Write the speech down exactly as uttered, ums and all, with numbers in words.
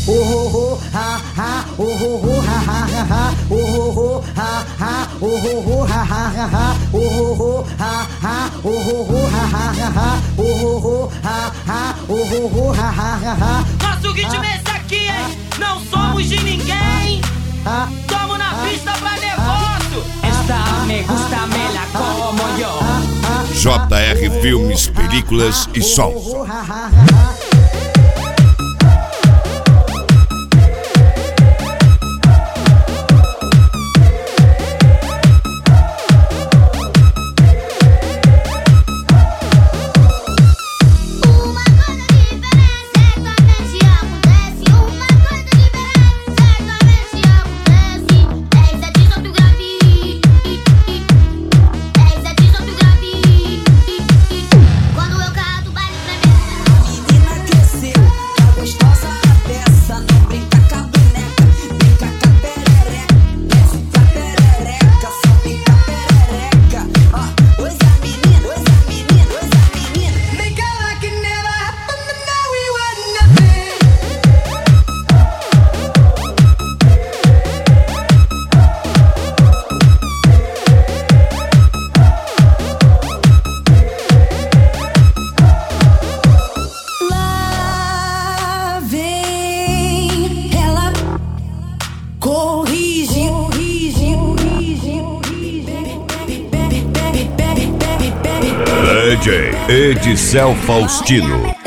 oh oh oh ha ha, oh oh oh ha ha ha ha, oh oh oh ha ha, oh oh oh ha ha ha ha, oh oh oh ha ha, oh oh oh ha ha ha ha, oh oh oh ha ha, oh oh oh ha ha ha ha. Nosso ritmo é esse aqui, hein? Não somos de ninguém. Tamo na pista pra negócio. Esta me gusta, me la como yo. J R Filmes, Películas e Sons. Corrige, corrige, corrige. D J Edicel Faustino.